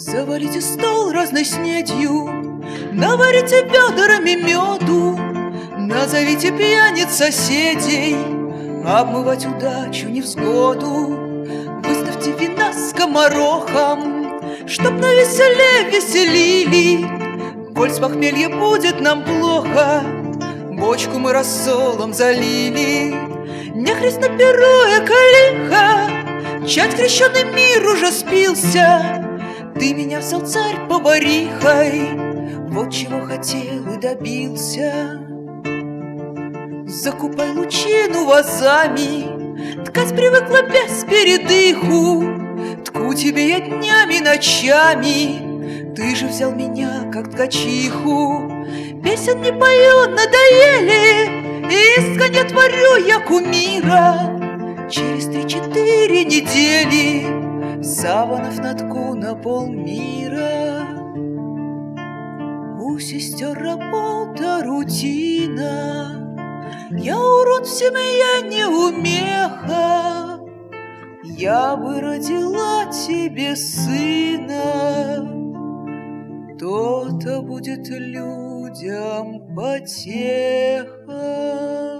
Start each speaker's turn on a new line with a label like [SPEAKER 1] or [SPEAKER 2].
[SPEAKER 1] Завалите стол разной снедью, наварите ведрами меду, назовите пьяниц соседей, обмывать удачу невзгоду. Выставьте вина с скоморохом, чтоб навеселе веселили. Коль с похмелья будет нам плохо, бочку мы рассолом залили. Нехрест на перу эко-лихо, чать крещеный мир уже спился. Ты меня взял царь поварихой, вот чего хотел и добился. Закупай лучину вазами, ткать привыкла без передыху. Тку тебе я днями, ночами, ты же взял меня, как ткачиху. Песен не пою, надоели, искренне творю я кумира. Через 3-4 недели саванов натку на полмира. У сестер работа рутина, я урод в семье неумеха. Я бы родила тебе сына, то-то будет людям потеха.